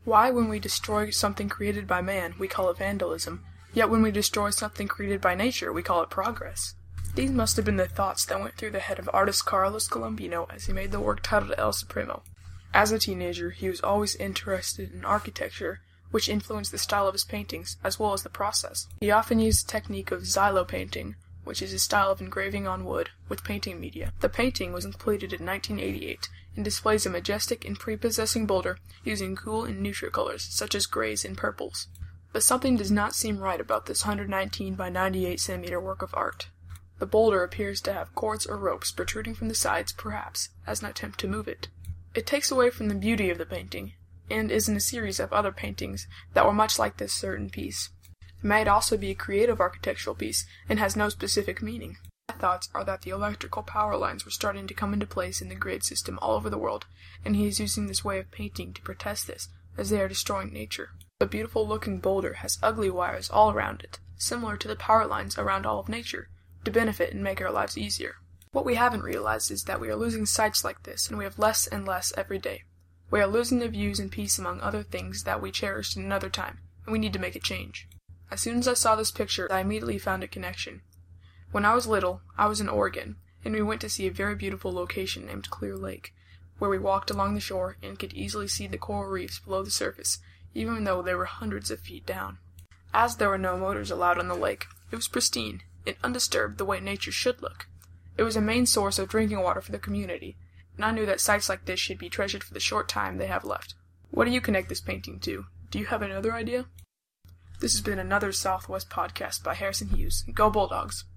Why, when we destroy something created by man, we call it vandalism, yet when we destroy something created by nature, we call it progress? These must have been the thoughts that went through the head of artist Carlos Colombino as he made the work titled El Supremo. As a teenager, he was always interested in architecture, which influenced the style of his paintings, as well as the process. He often used the technique of xylopainting, which is a style of engraving on wood, with painting media. The painting was completed in 1988, and displays a majestic and prepossessing boulder using cool and neutral colors, such as grays and purples. But something does not seem right about this 119 by 98 centimeter work of art. The boulder appears to have cords or ropes protruding from the sides, perhaps, as an attempt to move it. It takes away from the beauty of the painting, and is in a series of other paintings that were much like this certain piece. It might also be a creative architectural piece, and has no specific meaning. My thoughts are that the electrical power lines were starting to come into place in the grid system all over the world, and he is using this way of painting to protest this, as they are destroying nature. The beautiful-looking boulder has ugly wires all around it, similar to the power lines around all of nature, to benefit and make our lives easier. What we haven't realized is that we are losing sights like this, and we have less and less every day. We are losing the views and peace among other things that we cherished in another time, and we need to make a change. As soon as I saw this picture, I immediately found a connection. When I was little, I was in Oregon, and we went to see a very beautiful location named Clear Lake, where we walked along the shore and could easily see the coral reefs below the surface, even though they were hundreds of feet down. As there were no motors allowed on the lake, it was pristine and undisturbed the way nature should look. It was a main source of drinking water for the community, and I knew that sites like this should be treasured for the short time they have left. What do you connect this painting to? Do you have another idea? This has been another Southwest podcast by Harrison Hughes. Go Bulldogs!